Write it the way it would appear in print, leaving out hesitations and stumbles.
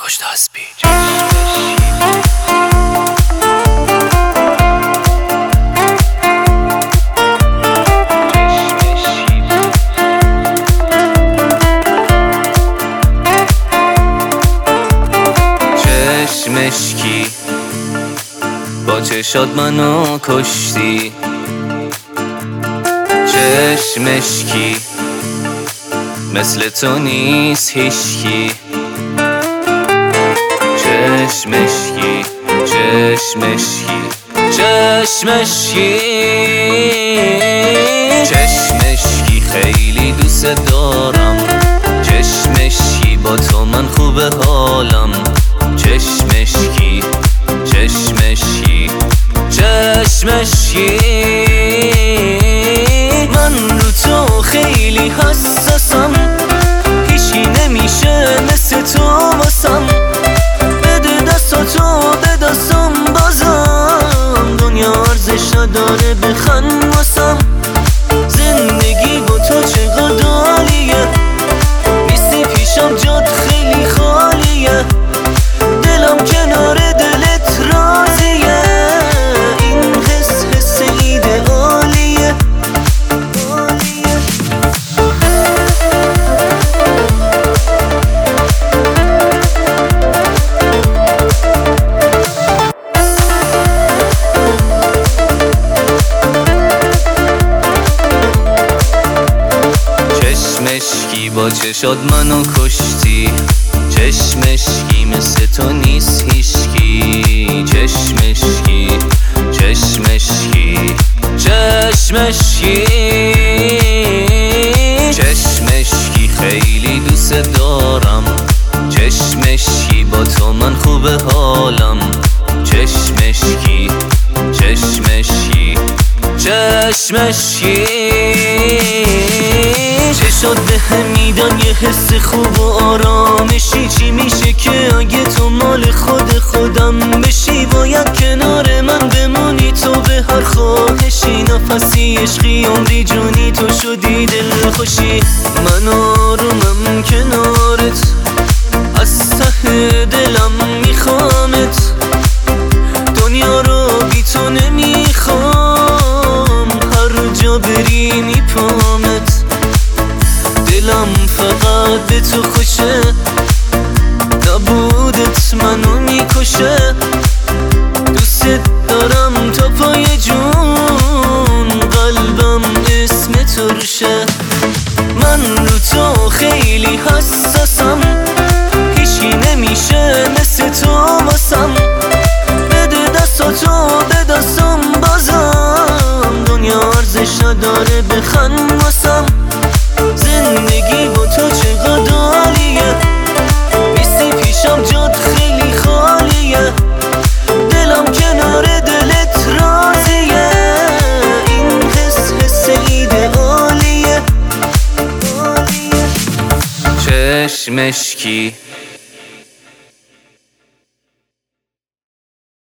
پشت هستی. مشکی با چشات منو کشتی، چشمشکی مثل تو نیست هیشکی، چشمشکی چشمشکی چشمشکی چشمشکی خیلی دوست دارم، چشمشکی با تو من خوب حالم، چشمشکی چشمشکی چشمشکی من رو تو خیلی حساسم، هیچی نمیشه مثل تو واسم، بده دستاتو به دستم بازم، دنیا ارزش نداره بخند واسم، زندگی با تو چقدر عالیه، نیستی پیشم جات خیلی خالیه، دلم کنار دلت راضیه، این حس ایدئالیه. چشمشکی با چشات منو کشتی، چشمشکی مثل تو نیست هیشکی، چشمشکی چشمشکی چشمشکی چشمشکی خیلی دوست دارم، چشمشکی با تو من خوب حالم، چشمشکی چشمشکی چشمشکی چشات به هم میدن یه حس خوب و آرامشی، چی میشه که اگه تو مال خودم بشی، باید کنار من بمونی تو به هر خواهشی، نفسی عشقی عمری جونی تو شدی دل خوشی، من آرومم کنارت از ته دلم میخوامت، دنیا رو بی تو نمیخوام، هر جا بری میپامت، دلم فقط به تو خوشه، نبودت منو میکشه، دوست دارم تا پای جون، قلبم اسم تو روشه، من رو تو خیلی حساسم، هیچی نمیشه مثل تو واسم، بده دستاتو به دستم بازم، دنیا ارزش نداره بخند واسم، زندگی با تو چقدر عالیه، نیستی پیشم جات خیلی خالیه، دلم کنار دلت راضیه، این حس ایدئالیه. چشمشکی